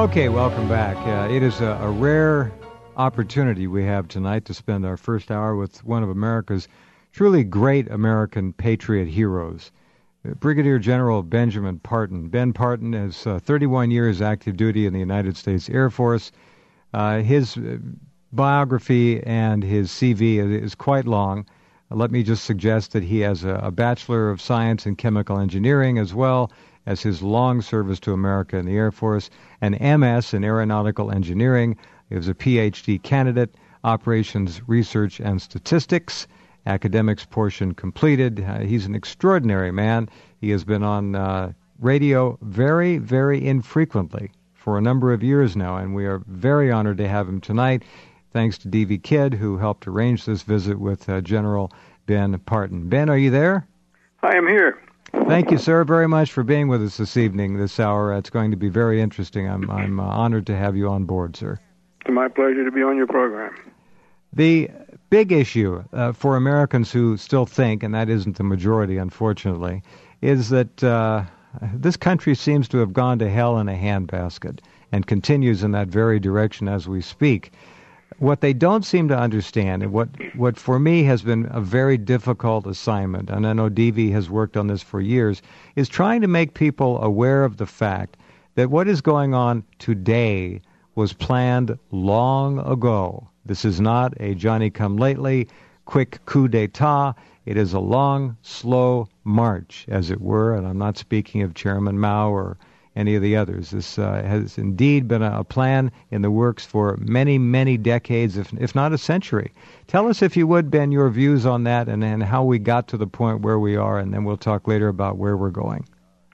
Okay, welcome back. It is a rare opportunity we have tonight to spend our first hour with one of America's truly great American patriot heroes, Brigadier General Benjamin Parton. Ben Parton has 31 years active duty in the United States Air Force. His biography and his CV is quite long. Let me just suggest that he has a Bachelor of Science in Chemical Engineering, as well as his long service to America in the Air Force, an MS in Aeronautical Engineering. He was a PhD candidate, Operations Research and Statistics, academics portion completed. He's an extraordinary man. He has been on radio very, very infrequently for a number of years now, and we are very honored to have him tonight, thanks to D.V. Kidd, who helped arrange this visit with General Ben Parton. Ben, are you there? I am here. Thank you, sir, very much for being with us this evening, this hour. It's going to be very interesting. I'm honored to have you on board, sir. It's my pleasure to be on your program. The big issue for Americans who still think, and that isn't the majority, unfortunately, is that this country seems to have gone to hell in a handbasket and continues in that very direction as we speak. What they don't seem to understand, and what for me has been a very difficult assignment, and I know DV has worked on this for years, is trying to make people aware of the fact that what is going on today was planned long ago. This is not a Johnny-come-lately, quick coup d'etat. It is a long, slow march, as it were, and I'm not speaking of Chairman Mao or any of the others. This has indeed been a plan in the works for many, many decades, if not a century. Tell us, if you would, Ben, your views on that and how we got to the point where we are, and then we'll talk later about where we're going.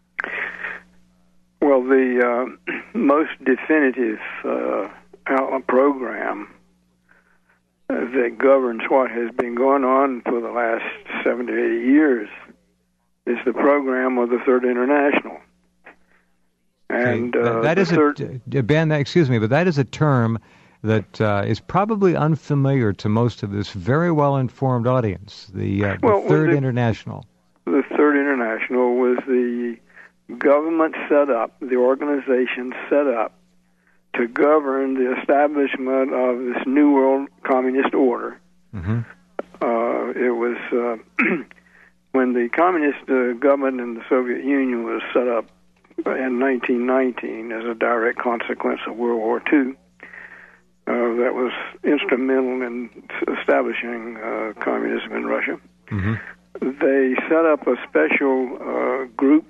Well, the most definitive program that governs what has been going on for the last 70 to 80 years is the program of the Third International. And that is Ben, excuse me, but that is a term that is probably unfamiliar to most of this very well-informed audience. The Third International. The Third International was the government set up, the organization set up to govern the establishment of this New World Communist Order. Mm-hmm. It was when the communist government in the Soviet Union was set up in 1919 as a direct consequence of World War II. That was instrumental in establishing communism in Russia. Mm-hmm. They set up a special group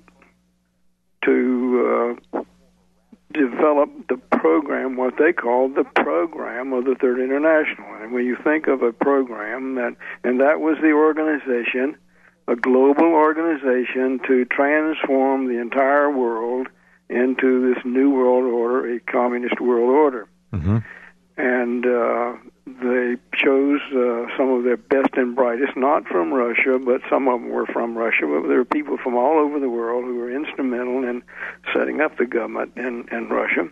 to develop the program, what they called the program of the Third International. And when you think of a program, that was the organization, a global organization to transform the entire world into this new world order, a communist world order. Mm-hmm. And they chose some of their best and brightest, not from Russia, but some of them were from Russia, but there were people from all over the world who were instrumental in setting up the government in Russia.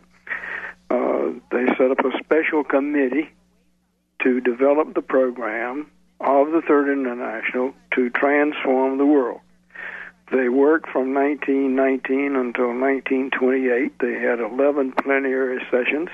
They set up a special committee to develop the program of the Third International to transform the world. They worked from 1919 until 1928. They had 11 plenary sessions.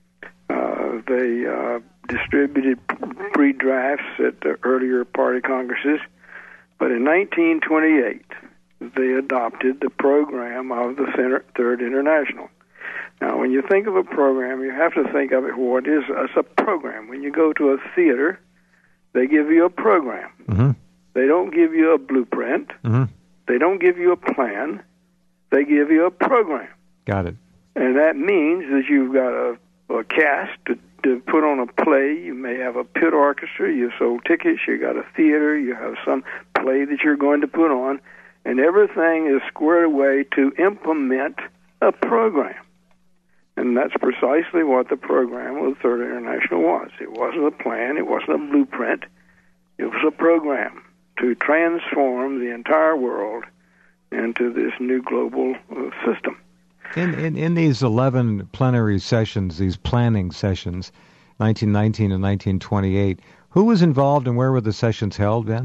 They distributed pre-drafts at the earlier party congresses. But in 1928, they adopted the program of the Third International. Now, when you think of a program, you have to think of it what it is as a program. When you go to a theater, they give you a program. Mm-hmm. They don't give you a blueprint. Mm-hmm. They don't give you a plan. They give you a program. Got it. And that means that you've got a cast to put on a play. You may have a pit orchestra. You sold tickets. You got a theater. You have some play that you're going to put on. And everything is squared away to implement a program. And that's precisely what the program of the Third International was. It wasn't a plan. It wasn't a blueprint. It was a program to transform the entire world into this new global system. In these 11 plenary sessions, these planning sessions, 1919 and 1928, who was involved and where were the sessions held, Ben?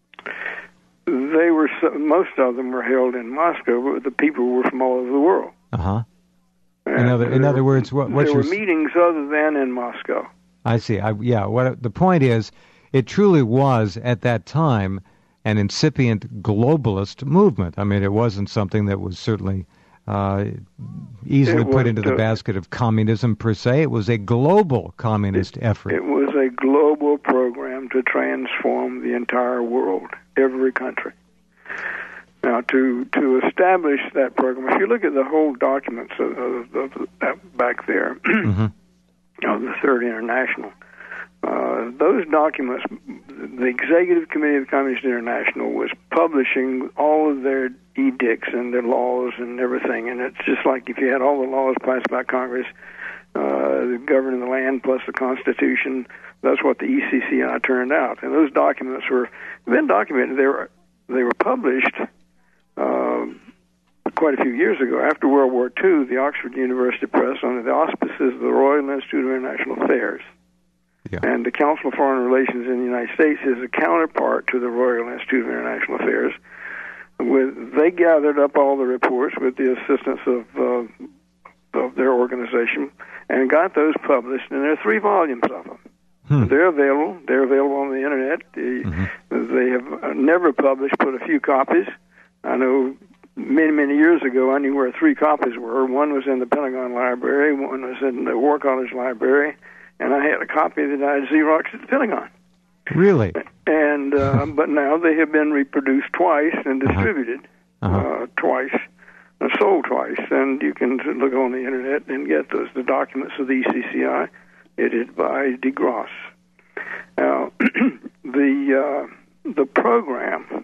They were, most of them were held in Moscow, but the people were from all over the world. Uh-huh. In other words, what there were meetings other than in Moscow. I see. What the point is, it truly was at that time an incipient globalist movement. I mean, it wasn't something that was certainly easily put into the basket of communism per se. It was a global communist effort. It was a global program to transform the entire world, every country. Now, to establish that program, if you look at the whole documents of back there, of the Third International, those documents, the Executive Committee of the Communist International was publishing all of their edicts and their laws and everything. And it's just like if you had all the laws passed by Congress governing the land plus the Constitution, that's what the ECCI turned out. And those documents were been documented. They were published quite a few years ago. After World War II, the Oxford University Press, under the auspices of the Royal Institute of International Affairs, and the Council of Foreign Relations in the United States is a counterpart to the Royal Institute of International Affairs. They gathered up all the reports with the assistance of their organization and got those published, and there are 3 volumes of them. They're available. They're available on the Internet. They have never published but a few copies. I know many years ago I knew where 3 copies were. One was in the Pentagon Library, one was in the War College Library, and I had a copy that I had Xeroxed at the Pentagon. Really? And but now they have been reproduced twice and distributed twice, sold twice, and you can look on the Internet and get the documents of the ECCI, edited by DeGrasse. Now, the program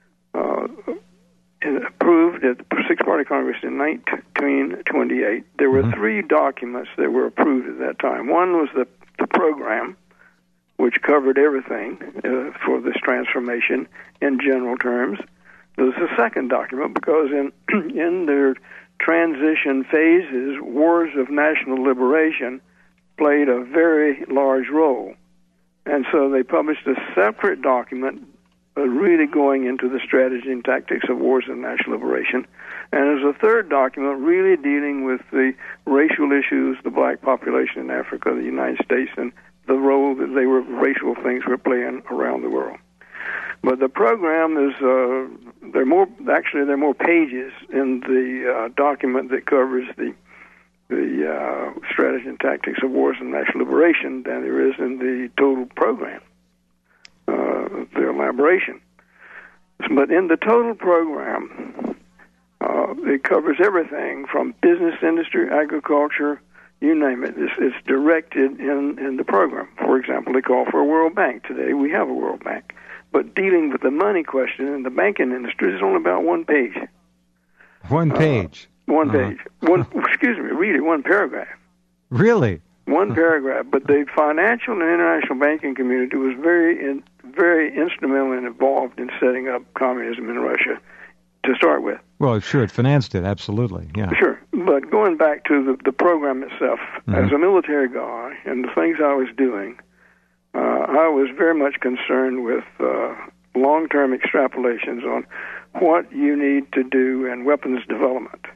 approved at the Six-Party Congress in 1928. There were 3 documents that were approved at that time. One was the program, which covered everything for this transformation in general terms. There was a second document because in their transition phases, wars of national liberation played a very large role. And so they published a separate document really going into the strategy and tactics of wars of national liberation. And there's a third document really dealing with the racial issues, the black population in Africa, the United States, and the role that racial things were playing around the world. But the program is, there are more pages in the document that covers the strategy and tactics of wars and national liberation than there is in the total program, the elaboration. But in the total program, it covers everything from business, industry, agriculture, you name it. It's directed in the program. For example, they call for a World Bank. Today we have a World Bank. But dealing with the money question in the banking industry is only about 1 page. 1 page? One page. Really, 1 paragraph. Really? 1 paragraph. But the financial and international banking community was very instrumental and involved in setting up communism in Russia to start with. Well, sure, it financed it, absolutely, yeah. Sure, but going back to the program itself, as a military guy and the things I was doing, I was very much concerned with long-term extrapolations on what you need to do in weapons development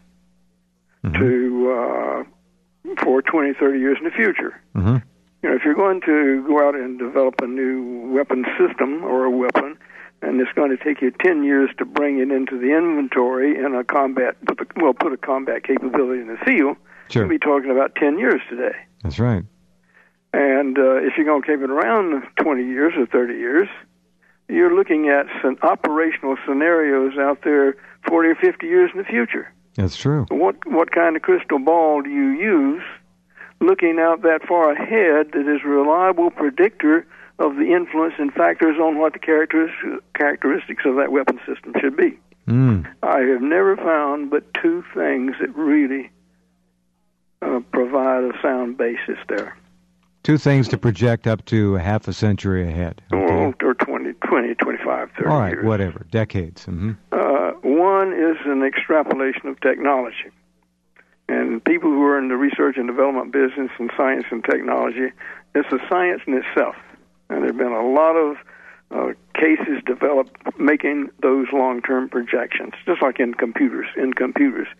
for 20, 30 years in the future. You know, if you're going to go out and develop a new weapon system or a weapon, and it's going to take you 10 years to bring it into the inventory in a combat, put a combat capability in the field, you'll be talking about 10 years today. That's right. And if you're going to keep it around 20 years or 30 years, you're looking at some operational scenarios out there 40 or 50 years in the future. That's true. What kind of crystal ball do you use looking out that far ahead that is a reliable predictor of the influence and factors on what the characteristics of that weapon system should be? I have never found but 2 things that really provide a sound basis there. 2 things to project up to half a century ahead. Okay. Or 20, 25, 30 All right, years. whatever, decades. One is an extrapolation of technology. And people who are in the research and development business and science and technology, it's a science in itself. And there have been a lot of cases developed making those long-term projections, just like in computers. In computers,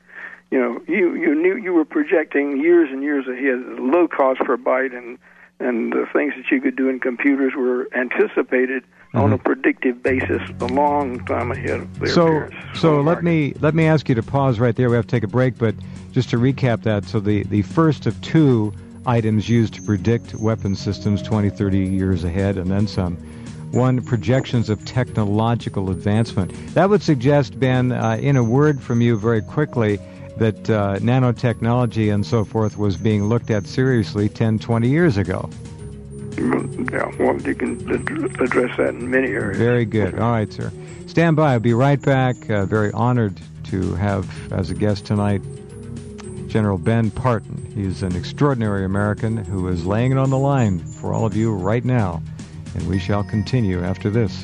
you knew you were projecting years and years ahead. Low cost per byte and the things that you could do in computers were anticipated on a predictive basis a long time ahead of their peers. So let me ask you to pause right there. We have to take a break, but just to recap that, so the first of two items used to predict weapon systems 20, 30 years ahead, and then some. One, projections of technological advancement. That would suggest, Ben, in a word from you very quickly, that nanotechnology and so forth was being looked at seriously 10, 20 years ago. Yeah, well, you can address that in many areas. Very good. All right, sir. Stand by. I'll be right back. Very honored to have as a guest tonight General Ben Partin. He's an extraordinary American who is laying it on the line for all of you right now. And we shall continue after this.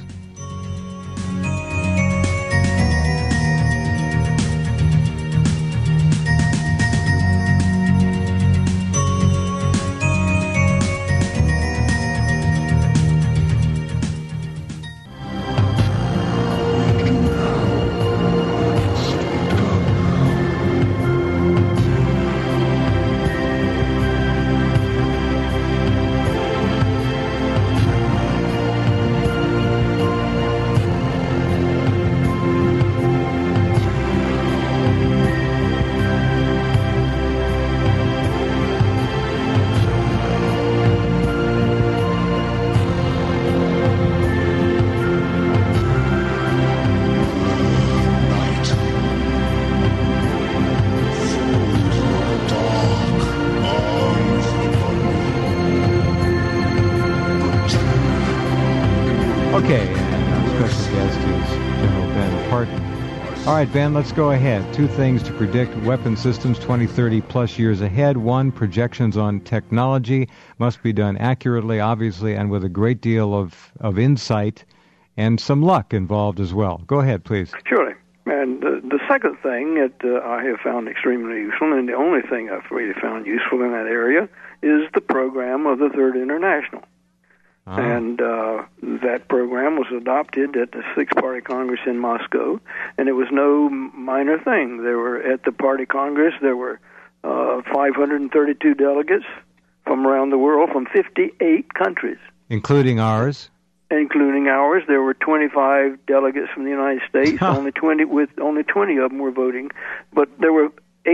All right, Ben, let's go ahead. Two things to predict weapon systems 20, 30 plus years ahead. One, projections on technology must be done accurately, obviously, and with a great deal of insight and some luck involved as well. Go ahead, please. Surely. And the second thing that I have found extremely useful, and the only thing I've really found useful in that area, is the program of the Third International. And that program was adopted at the Sixth Party Congress in Moscow, and it was no minor thing. There were, at the Party Congress, there were 532 delegates from around the world, from 58 countries. Including ours? Including ours. There were 25 delegates from the United States. Only 20 of them were voting. But there were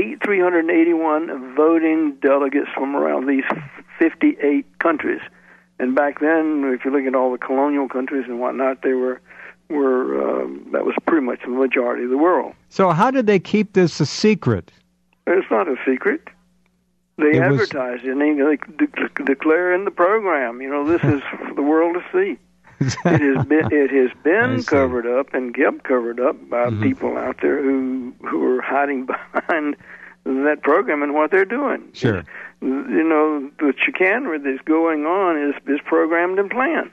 381 voting delegates from around these 58 countries. And back then, if you look at all the colonial countries and whatnot, they were that was pretty much the majority of the world. So how did they keep this a secret? It's not a secret. They advertised it, and they declare in the program, this is for the world to see. It has been covered up and kept covered up by people out there who are hiding behind that program and what they're doing. Sure. The chicanery that's going on is programmed and planned.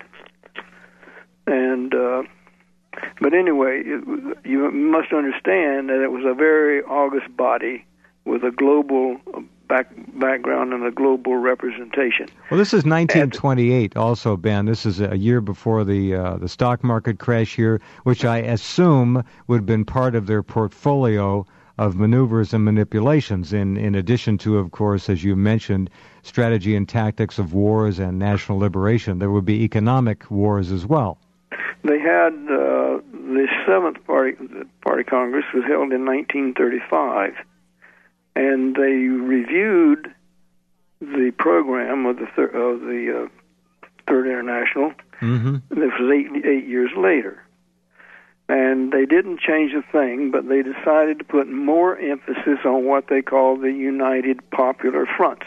And but anyway, you must understand that it was a very august body with a global background and a global representation. Well, this is 1928 also, Ben. This is a year before the stock market crash here, which I assume would have been part of their portfolio of maneuvers and manipulations, in addition to, of course, as you mentioned, strategy and tactics of wars and national liberation. There would be economic wars as well. They had the Seventh Party Congress was held in 1935, and they reviewed the program of the Third International. Mm-hmm. This was eight years later. And they didn't change a thing, but they decided to put more emphasis on what they call the United Popular Fronts.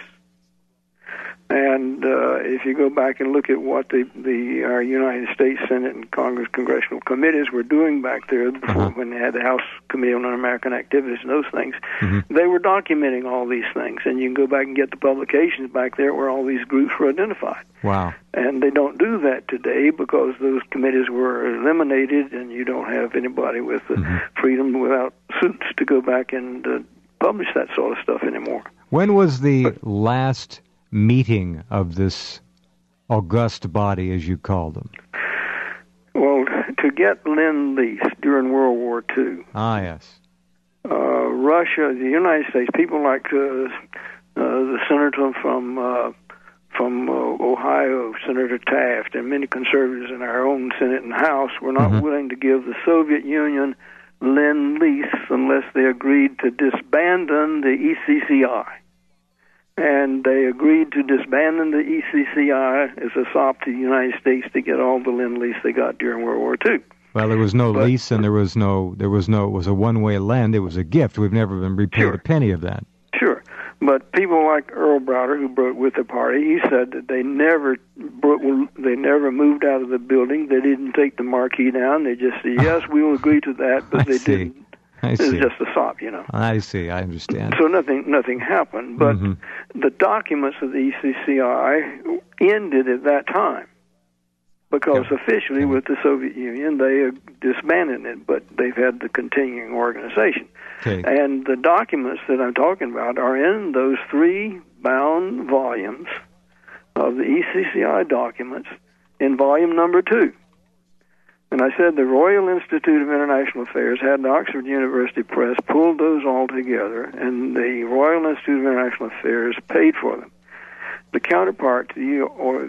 And if you go back and look at what our United States Senate and Congress congressional committees were doing back there before, when they had the House Committee on Un-American Activities and those things, they were documenting all these things. And you can go back and get the publications back there where all these groups were identified. Wow. And they don't do that today because those committees were eliminated, and you don't have anybody with the freedom without suits to go back and publish that sort of stuff anymore. When was the last meeting of this august body, as you call them? Well, to get Lend-Lease during World War II. Ah, yes. Russia, the United States, people like the senator from Ohio, Senator Taft, and many conservatives in our own Senate and House were not willing to give the Soviet Union lend-lease unless they agreed to disband the ECCI. And they agreed to disband the ECCI as a sop to the United States to get all the lend-lease they got during World War II. Well, there was no lease, and it was a one-way lend. It was a gift. We've never been repaid a penny of that. Sure. But people like Earl Browder, who broke with the party, he said that they never moved out of the building. They didn't take the marquee down. They just said, yes, we will agree to that, but they didn't. I see. It's just a sop, you know. I see. I understand. So nothing happened. But the documents of the ECCI ended at that time because officially with the Soviet Union they disbanded it, but they've had the continuing organization. Okay. And the documents that I'm talking about are in those 3 bound volumes of the ECCI documents in volume number 2. And I said the Royal Institute of International Affairs had the Oxford University Press pulled those all together, and the Royal Institute of International Affairs paid for them. The counterpart to the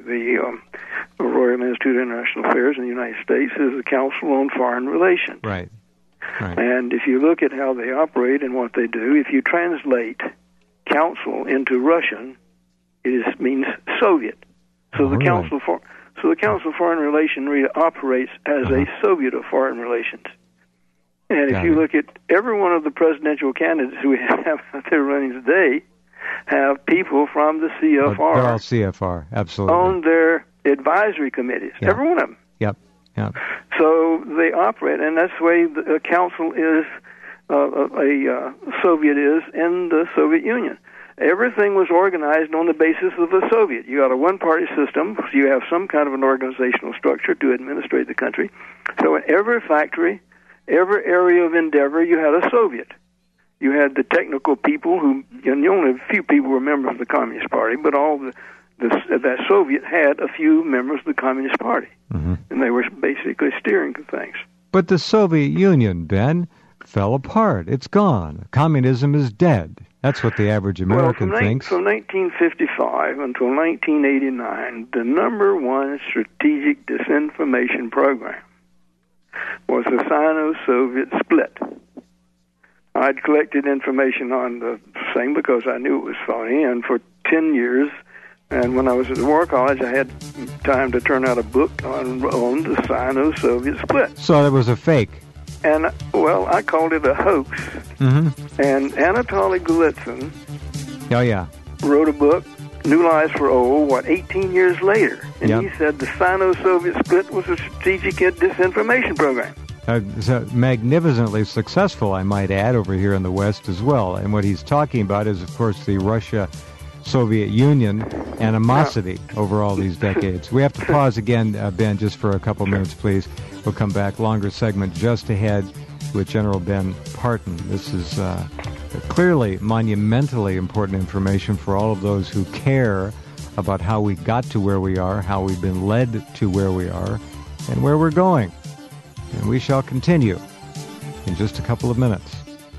Royal Institute of International Affairs in the United States is the Council on Foreign Relations. Right. And if you look at how they operate and what they do, if you translate council into Russian, it means Soviet. So the Council of Foreign Relations really operates as a Soviet of foreign relations. And if you look at every one of the presidential candidates who we have out there running today, have people from the CFR. They're all CFR, absolutely. On their advisory committees, every one of them. Yep. So they operate, and that's the way the council is, a Soviet is in the Soviet Union. Everything was organized on the basis of the Soviet. You got a one-party system, so you have some kind of an organizational structure to administrate the country. So in every factory, every area of endeavor, you had a Soviet. You had the technical people and only a few people were members of the Communist Party, but all that Soviet had a few members of the Communist Party, and they were basically steering things. But the Soviet Union, Ben, fell apart. It's gone. Communism is dead. That's what the average American thinks. From 1955 until 1989, the number one strategic disinformation program was the Sino-Soviet split. I'd collected information on the thing because I knew it was phony, and for 10 years, and when I was at the War College, I had time to turn out a book on the Sino-Soviet split. So it was a fake. And, I called it a hoax. And Anatoly Golitsyn wrote a book, New Lies for Old, 18 years later. And he said the Sino-Soviet split was a strategic disinformation program. Magnificently successful, I might add, over here in the West as well. And what he's talking about is, of course, the Russia-Soviet Union animosity over all these decades. We have to pause again, Ben, just for a couple minutes, please. We'll come back. Longer segment just ahead with General Ben Partin. This is clearly monumentally important information for all of those who care about how we got to where we are, how we've been led to where we are, and where we're going. And we shall continue in just a couple of minutes.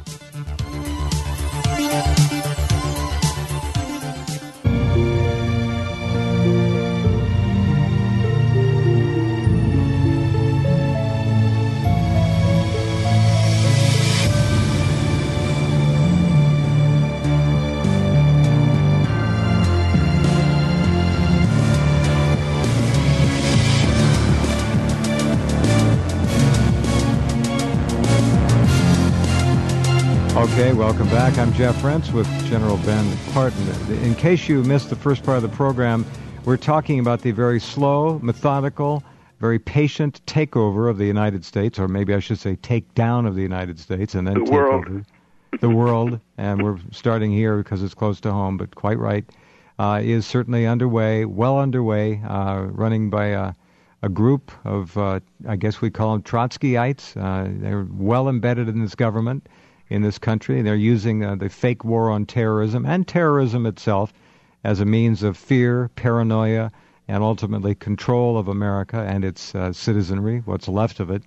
Okay, welcome back. I'm Jeff Rentz with General Ben Partin. In case you missed the first part of the program, we're talking about the very slow, methodical, very patient takeover of the United States, or maybe I should say takedown of the United States, and then over the world. And we're starting here because it's close to home, but quite right, is certainly underway, well underway, running by a group of, I guess we call them Trotskyites. They're well embedded in this government, in this country. They're using the fake war on terrorism and terrorism itself as a means of fear, paranoia, and ultimately control of America and its citizenry, what's left of it,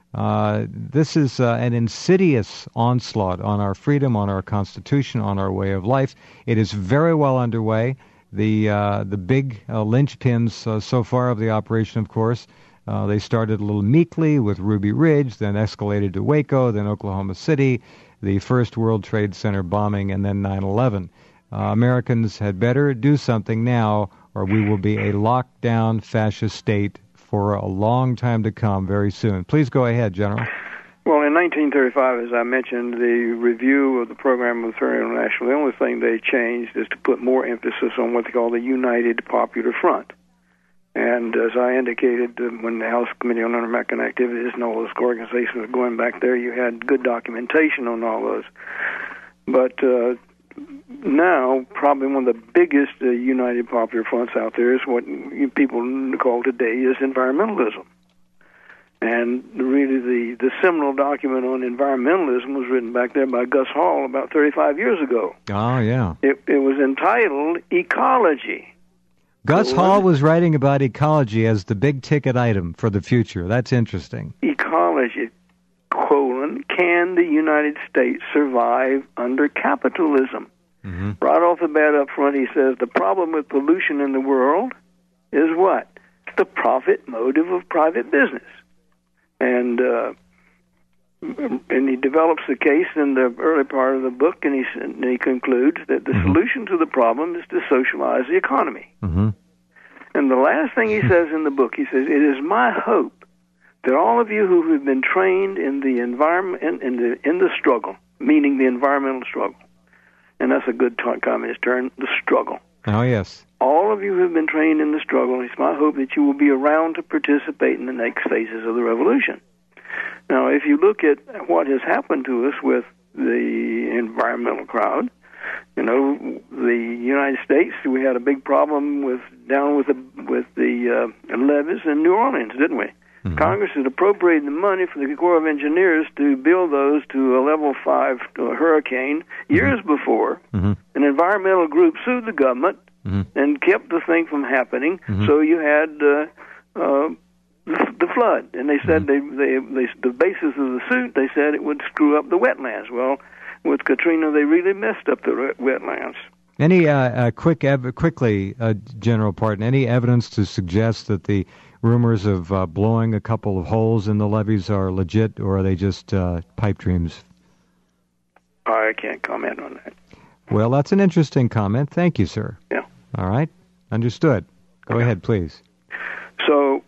This is an insidious onslaught on our freedom, on our Constitution, on our way of life. It is very well underway. The big linchpins so far of the operation, of course, they started a little meekly with Ruby Ridge, then escalated to Waco, then Oklahoma City, the first World Trade Center bombing, and then 9/11. Americans had better do something now, or we will be a lockdown fascist state for a long time to come very soon. Please go ahead, General. Well, in 1935, as I mentioned, the review of the program of the Third International, the only thing they changed is to put more emphasis on what they call the United Popular Front. And as I indicated, when the House Committee on Un-American Activities and all those organizations were going back there, you had good documentation on all those. But now, probably one of the biggest United Popular Fronts out there is what people call today is environmentalism. And really the seminal document on environmentalism was written back there by Gus Hall about 35 years ago. Oh, yeah. It was entitled Ecology. Gus Hall was writing about ecology as the big-ticket item for the future. That's interesting. Ecology, can the United States survive under capitalism? Mm-hmm. Right off the bat up front, he says, the problem with pollution in the world is what? The profit motive of private business. And he develops the case in the early part of the book, and he concludes that the solution to the problem is to socialize the economy. Mm-hmm. And the last thing he says in the book, he says, it is my hope that all of you who have been trained in the environment, in the struggle, meaning the environmental struggle, and that's a good communist term, the struggle. Oh, yes. All of you who have been trained in the struggle, it's my hope that you will be around to participate in the next phases of the revolution. Now, if you look at what has happened to us with the environmental crowd, you know, the United States, we had a big problem with the levees in New Orleans, didn't we? Mm-hmm. Congress had appropriated the money for the Corps of Engineers to build those to a level 5 hurricane years before. Mm-hmm. An environmental group sued the government and kept the thing from happening. Mm-hmm. So you had the flood, and they said the basis of the suit, they said it would screw up the wetlands. Well, with Katrina, they really messed up the wetlands. Any quickly, General Parton, any evidence to suggest that the rumors of blowing a couple of holes in the levees are legit, or are they just pipe dreams? I can't comment on that. Well, that's an interesting comment. Thank you, sir. Yeah. All right. Understood. Go ahead, please. So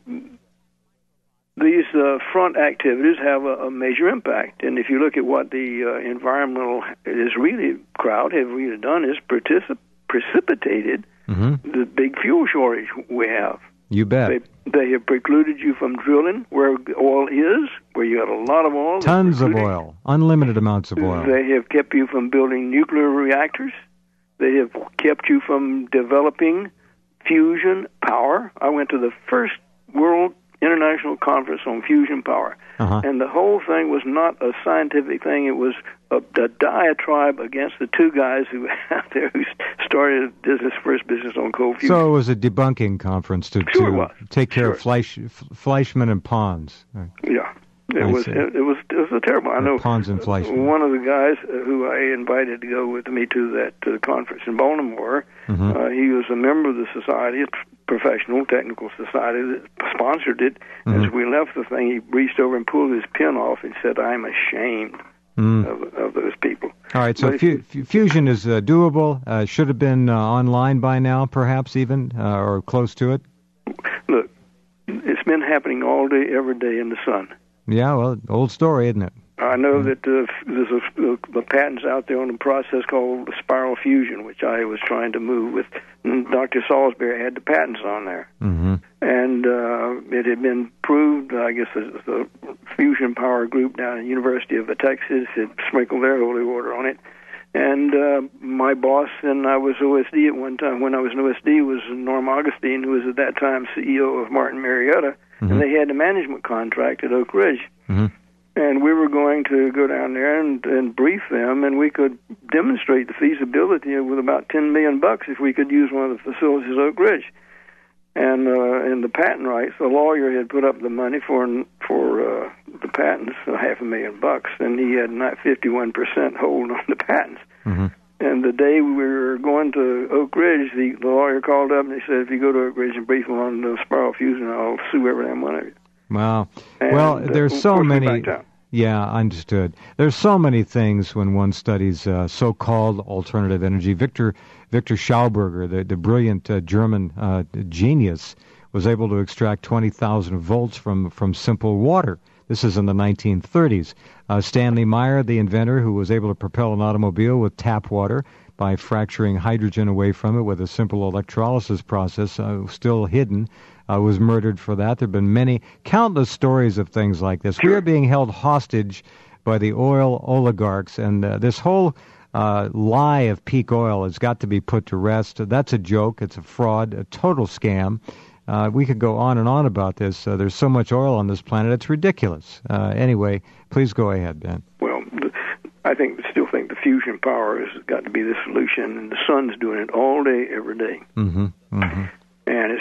these activities have a major impact. And if you look at what the environmental Israeli crowd have really done is precipitated the big fuel shortage we have. You bet. They have precluded you from drilling where oil is, where you have a lot of oil. Tons of oil, unlimited amounts of oil. They have kept you from building nuclear reactors. They have kept you from developing fusion power. I went to the first World International Conference on Fusion Power. And the whole thing was not a scientific thing. It was a diatribe against the two guys who out there who started this first business on cold fusion. So it was a debunking conference to take care of Fleischmann and Pons. Yeah. It was a terrible. I know Pons and Fleischmann. One of the guys who I invited to go with me to that conference in Baltimore, he was a member of the society, professional technical society that sponsored it. As we left the thing, he reached over and pulled his pin off and said, "I'm ashamed of those people." All right, so fusion is doable. Should have been online by now, perhaps even, or close to it. Look, it's been happening all day, every day in the sun. Yeah, well, old story, isn't it? I know that there's a patents out there on a process called spiral fusion, which I was trying to move with. Dr. Salisbury had the patents on there. And it had been proved, I guess the Fusion Power Group down at the University of Texas had sprinkled their holy water on it. And my boss, and I was OSD at one time, when I was an OSD, was Norm Augustine, who was at that time CEO of Martin Marietta, and they had a management contract at Oak Ridge. And we were going to go down there and brief them, and we could demonstrate the feasibility with about $10 million if we could use one of the facilities at Oak Ridge. And in the patent rights, the lawyer had put up the money for the patents, $500,000, and he had not 51% hold on the patents. Mm-hmm. And the day we were going to Oak Ridge, the lawyer called up and he said, if you go to Oak Ridge and brief them on the spiral fusion, I'll sue every damn one of you. Wow. And, well, there's so many. backed out. Yeah, understood. There's so many things when one studies so-called alternative energy. Victor Schauberger, the brilliant German genius, was able to extract 20,000 volts from simple water. This is in the 1930s. Stanley Meyer, the inventor who was able to propel an automobile with tap water by fracturing hydrogen away from it with a simple electrolysis process, still hidden, was murdered for that. There have been countless stories of things like this. We are being held hostage by the oil oligarchs, and this whole lie of peak oil has got to be put to rest. That's a joke. It's a fraud, a total scam. We could go on and on about this. There's so much oil on this planet, it's ridiculous. Anyway, please go ahead, Ben. Well, I still think the fusion power has got to be the solution, and the sun's doing it all day, every day. Mm-hmm. Mm-hmm. And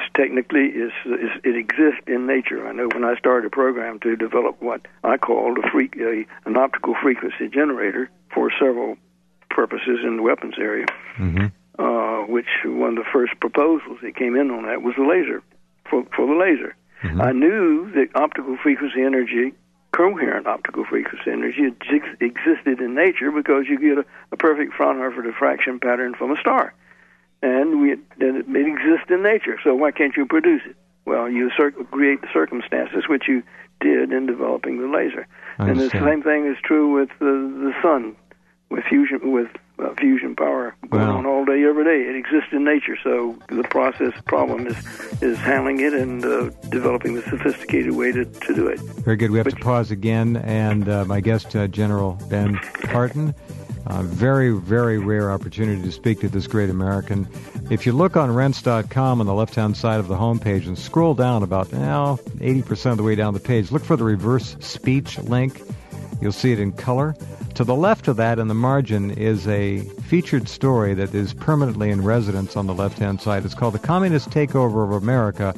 it exists in nature. I know when I started a program to develop what I called an optical frequency generator for several purposes in the weapons area, mm-hmm. Which one of the first proposals that came in on that was the laser, for the laser. Mm-hmm. I knew that optical frequency energy, coherent optical frequency energy, existed in nature because you get a perfect Fraunhofer diffraction pattern from a star. And it exists in nature, so why can't you produce it? Well, you create the circumstances, which you did in developing the laser. And the same thing is true with the sun, with fusion power going on all day, every day. It exists in nature, so the problem is handling it and developing the sophisticated way to do it. Very good. We have to pause again, and my guest, General Ben Parton. Very, very rare opportunity to speak to this great American. If you look on rense.com on the left-hand side of the homepage and scroll down about 80% of the way down the page, look for the reverse speech link. You'll see it in color. To the left of that in the margin is a featured story that is permanently in residence on the left-hand side. It's called The Communist Takeover of America,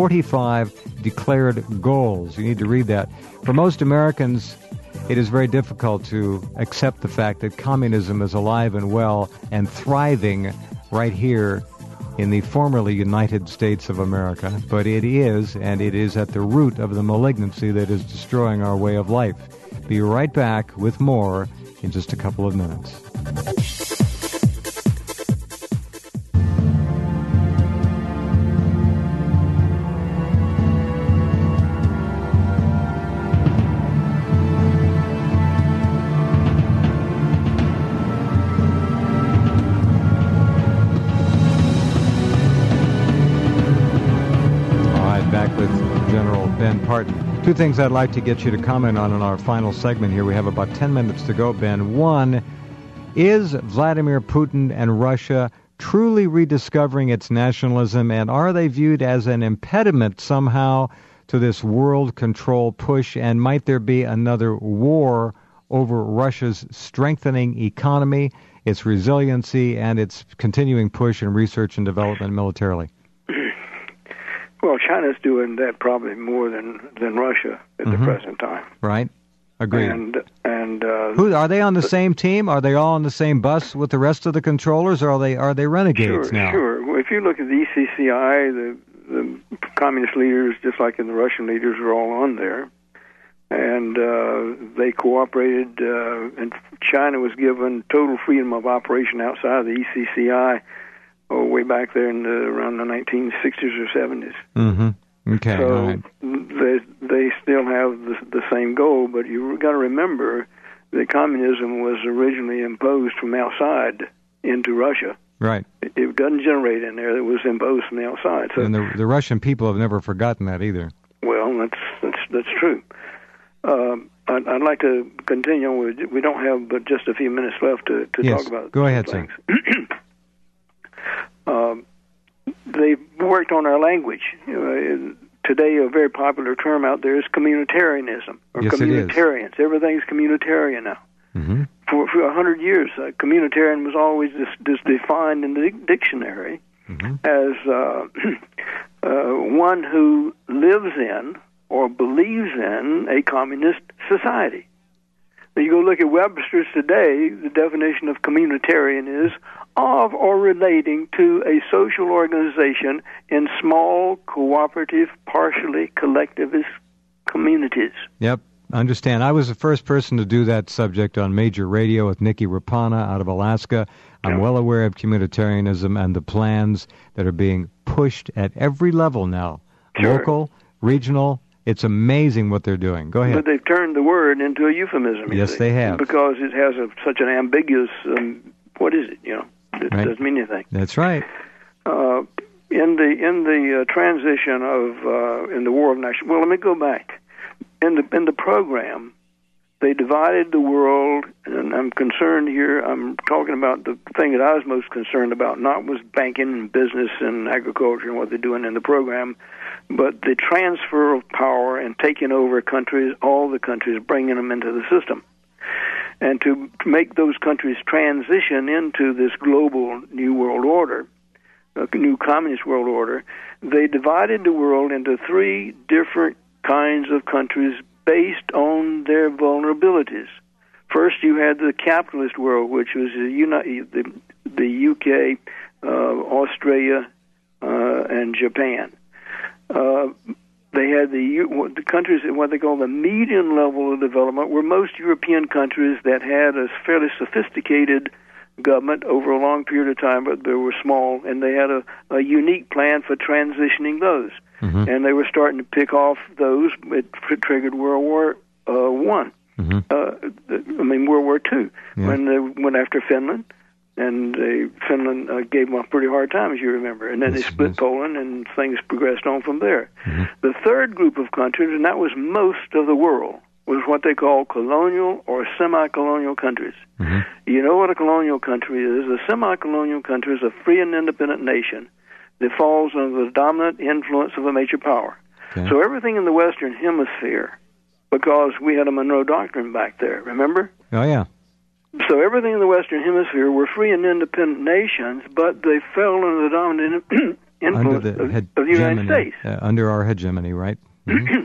45 Declared Goals. You need to read that. For most Americans, it is very difficult to accept the fact that communism is alive and well and thriving right here in the formerly United States of America. But it is, and it is at the root of the malignancy that is destroying our way of life. Be right back with more in just a couple of minutes. Two things I'd like to get you to comment on in our final segment here. We have about 10 minutes to go, Ben. One, is Vladimir Putin and Russia truly rediscovering its nationalism, and are they viewed as an impediment somehow to this world control push, and might there be another war over Russia's strengthening economy, its resiliency, and its continuing push in research and development militarily? Well, China's doing that probably more than Russia at the present time. Right. Agreed. And who are they on the same team? Are they all on the same bus with the rest of the controllers, or are they renegades now? Sure. Well, if you look at the ECCI, the communist leaders, just like in the Russian leaders, are all on there, and they cooperated. And China was given total freedom of operation outside of the ECCI. Way back there in around the 1960s or 70s. Mm-hmm. Okay. So all right. they still have the same goal, but you got to remember that communism was originally imposed from outside into Russia. Right. It doesn't generate in there. It was imposed from the outside. So, and the Russian people have never forgotten that either. Well, that's true. I'd like to continue on. We don't have but just a few minutes left to talk about. Go ahead, things. sir. They worked on our language. Today, a very popular term out there is communitarianism, or yes, communitarians. Everything's communitarian now. Mm-hmm. For 100 years, communitarian was always just defined in the dictionary as one who lives in or believes in a communist society. Now, you go look at Webster's today, the definition of communitarian is of or relating to a social organization in small, cooperative, partially collectivist communities. Yep, understand. I was the first person to do that subject on Major Radio with Nikki Rapana out of Alaska. I'm well aware of communitarianism and the plans that are being pushed at every level now. Sure. Local, regional. It's amazing what they're doing. Go ahead. But they've turned the word into a euphemism. Yes, they have. Because it has such an ambiguous, what is it, It right. doesn't mean anything. That's right. In the transition of, in the War of Nations, well, let me go back. In the program, they divided the world, and I'm concerned here, I'm talking about the thing that I was most concerned about, not was banking and business and agriculture and what they're doing in the program, but the transfer of power and taking over countries, all the countries, bringing them into the system. And to make those countries transition into this global new world order, a new communist world order, they divided the world into three different kinds of countries based on their vulnerabilities. First, you had the capitalist world, which was the UK, Australia, and Japan. They had the countries at what they call the median level of development, were most European countries that had a fairly sophisticated government over a long period of time, but they were small, and they had a unique plan for transitioning those. Mm-hmm. And they were starting to pick off those. It triggered World War One. Mm-hmm. World War Two, when they went after Finland. And Finland gave them a pretty hard time, as you remember. And then they split Poland, and things progressed on from there. Mm-hmm. The third group of countries, and that was most of the world, was what they call colonial or semi-colonial countries. Mm-hmm. You know what a colonial country is? A semi-colonial country is a free and independent nation that falls under the dominant influence of a major power. Okay. So everything in the Western Hemisphere, because we had a Monroe Doctrine back there, remember? Oh, yeah. So everything in the Western Hemisphere were free and independent nations, but they fell under the dominant influence of the United States. Under our hegemony, right? Mm-hmm.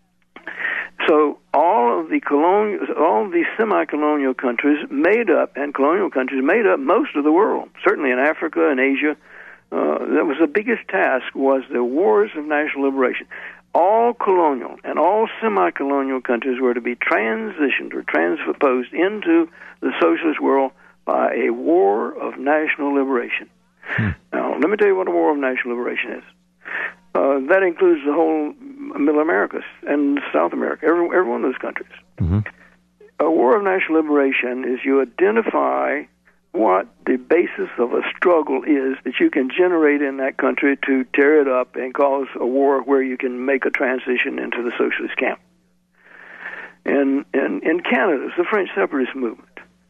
So all of the semi-colonial countries made up, and colonial countries made up most of the world, certainly in Africa and Asia. That was the biggest task, was the wars of national liberation. All colonial and all semi-colonial countries were to be transitioned or transposed into the socialist world by a war of national liberation. Now, let me tell you what a war of national liberation is. That includes the whole Middle Americas and South America, every one of those countries. Mm-hmm. A war of national liberation is you identify what the basis of a struggle is that you can generate in that country to tear it up and cause a war where you can make a transition into the socialist camp. And in Canada, it's the French separatist movement.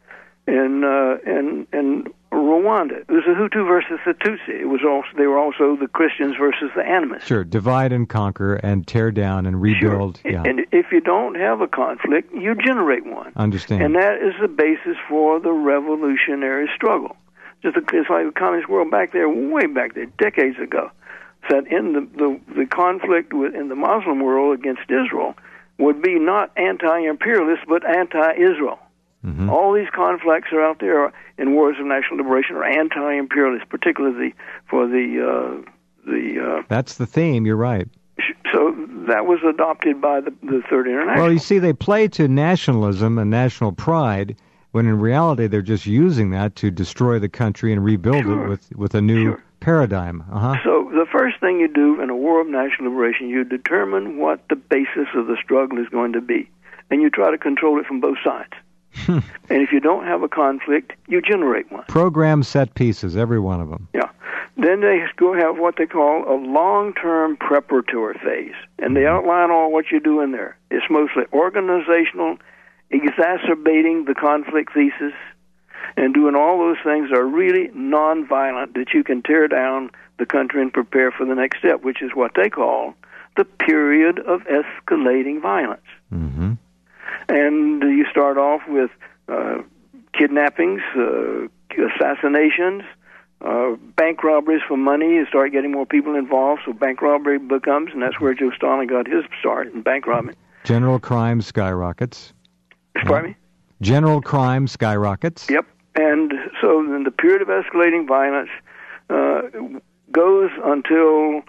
In Rwanda, it was the Hutu versus the Tutsi. They were also the Christians versus the animists. Sure, divide and conquer and tear down and rebuild. Sure. Yeah. And if you don't have a conflict, you generate one. Understand. And that is the basis for the revolutionary struggle. It's like the communist world back there, way back there, decades ago. Said in the conflict in the Muslim world against Israel would be not anti-imperialist, but anti-Israel. Mm-hmm. All these conflicts are out there in wars of national liberation are anti-imperialist, particularly for the That's the theme. You're right. So that was adopted by the Third International. Well, you see, they play to nationalism and national pride, when in reality they're just using that to destroy the country and rebuild it with a new paradigm. Uh-huh. So the first thing you do in a war of national liberation, you determine what the basis of the struggle is going to be, and you try to control it from both sides. And if you don't have a conflict, you generate one. Program set pieces, every one of them. Yeah. Then they go have what they call a long-term preparatory phase, and they outline all what you do in there. It's mostly organizational, exacerbating the conflict thesis, and doing all those things are really nonviolent, that you can tear down the country and prepare for the next step, which is what they call the period of escalating violence. Mm-hmm. And you start off with kidnappings, assassinations, bank robberies for money. You start getting more people involved, so bank robbery becomes, and that's where Joe Stalin got his start in bank robbing. General crime skyrockets. Pardon me? General crime skyrockets. Yep. And so then the period of escalating violence goes until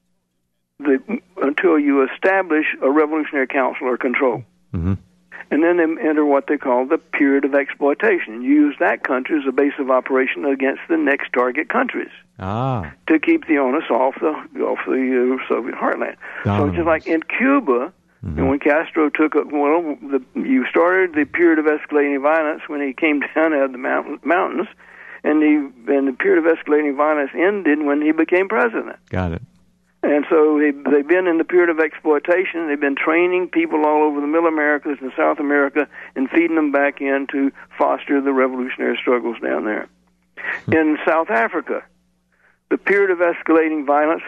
you establish a revolutionary council or control. Mm-hmm. And then they enter what they call the period of exploitation. You use that country as a base of operation against the next target countries to keep the onus off the Soviet heartland. So just like in Cuba, and when Castro took you started the period of escalating violence when he came down out of the mountains, and the period of escalating violence ended when he became president. Got it. And so they've been in the period of exploitation. They've been training people all over the Middle Americas and South America and feeding them back in to foster the revolutionary struggles down there. In South Africa, the period of escalating violence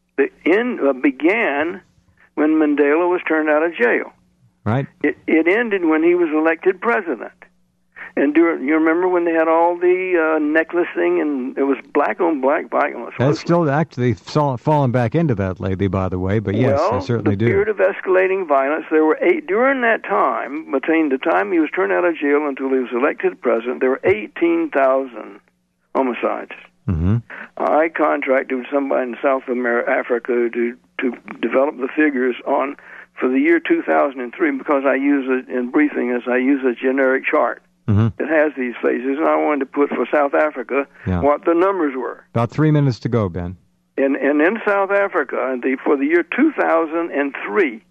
began when Mandela was turned out of jail. Right. It ended when he was elected president. And you remember when they had all the necklacing, and it was black on black violence. That's still actually fallen back into that lately, by the way, but yes, I certainly do. The period of escalating violence, there were during that time, between the time he was turned out of jail until he was elected president, there were 18,000 homicides. Mm-hmm. I contracted with somebody in South Africa to develop the figures for the year 2003, because I use it in briefing as I use a generic chart. Mm-hmm. It has these phases, and I wanted to put for South Africa what the numbers were. About 3 minutes to go, Ben. And in South Africa, for the year 2003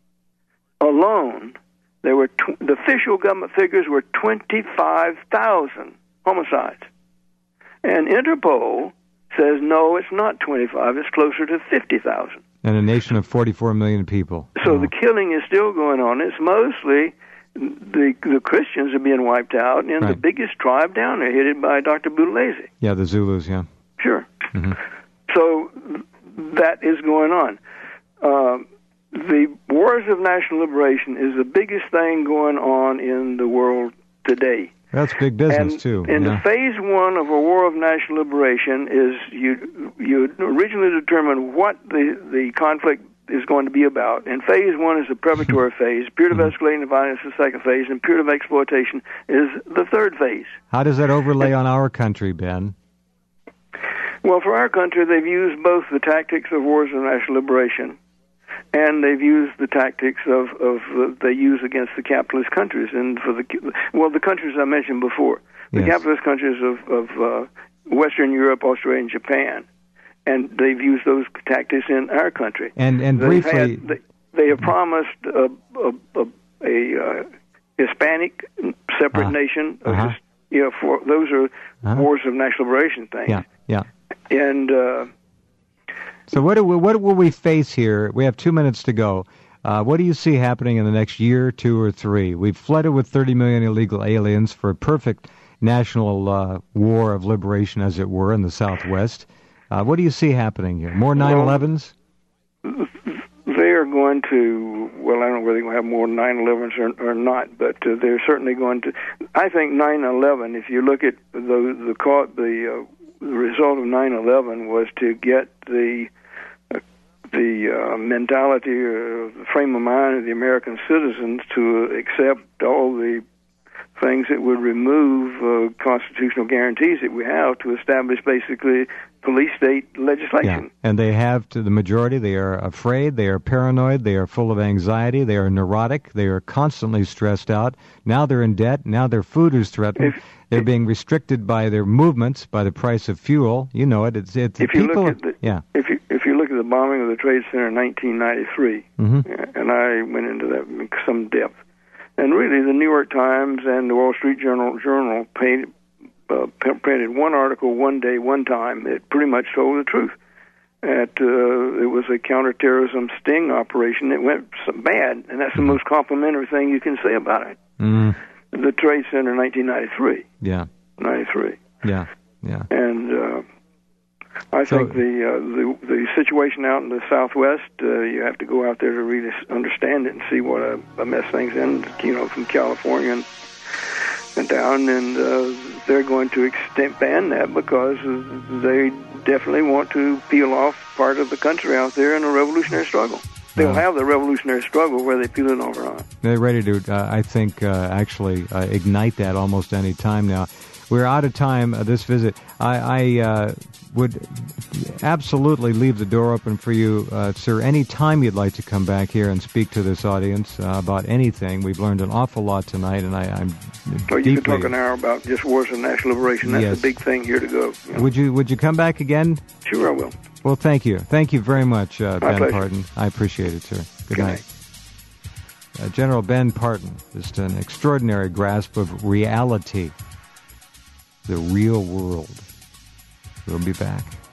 alone, there were the official government figures were 25,000 homicides, and Interpol says no, it's not 25; it's closer to 50,000. And a nation of 44 million people. So the killing is still going on. It's mostly the Christians are being wiped out, and the biggest tribe down there, headed by Dr. Buthelezi. Yeah, the Zulus, yeah. Sure. Mm-hmm. So that is going on. The Wars of National Liberation is the biggest thing going on in the world today. That's big business, too. And the phase one of a War of National Liberation is you originally determine what the conflict is going to be about. And phase one is the preparatory phase. Period of escalating violence is the second phase, and period of exploitation is the third phase. How does that overlay on our country, Ben? Well, for our country, they've used both the tactics of Wars of National Liberation, and they've used the tactics they use against the capitalist countries, and the countries I mentioned before, the capitalist countries of Western Europe, Australia, and Japan. And they've used those tactics in our country. And briefly, they have promised a Hispanic separate nation. For those are Wars of National Liberation things. Yeah. And so what will we face here? We have 2 minutes to go. What do you see happening in the next year, 2 or 3? We've flooded with 30 million illegal aliens for a perfect national war of liberation, as it were, in the Southwest. What do you see happening here? More 9/11s? They are going to, I don't know whether they're going to have more 9/11s or not, but they're certainly going to. I think 9/11, if you look at the result of 9/11 was to get the mentality or the frame of mind of the American citizens to accept all the things that would remove constitutional guarantees that we have to establish basically police state legislation. Yeah. And they have, to the majority, they are afraid, they are paranoid, they are full of anxiety, they are neurotic, they are constantly stressed out. Now they're in debt, now their food is threatened. They're being restricted by their movements, by the price of fuel. You know it. If you look at the bombing of the Trade Center in 1993, and I went into that in some depth, and really the New York Times and the Wall Street Journal printed one article one day, one time. It pretty much told the truth. It was a counterterrorism sting operation. It went bad, and that's the most complimentary thing you can say about it. The Trade Center, 1993. Yeah. 93. Yeah. And I think the situation out in the Southwest, you have to go out there to really understand it and see what a mess things in, from California and down, and they're going to expand that because they definitely want to peel off part of the country out there in a revolutionary struggle. They'll have the revolutionary struggle where they peel it off or not. They're ready to, I think, actually ignite that almost any time now. We're out of time this visit. I would absolutely leave the door open for you, sir, any time you'd like to come back here and speak to this audience about anything. We've learned an awful lot tonight, and I'm you could talk an hour about just wars of national liberation. That's the big thing here to go. You know. Would you come back again? Sure, I will. Well, thank you. Thank you very much, Ben pleasure. Parton. I appreciate it, sir. Good night. General Ben Parton, just an extraordinary grasp of reality. The real world. We'll be back.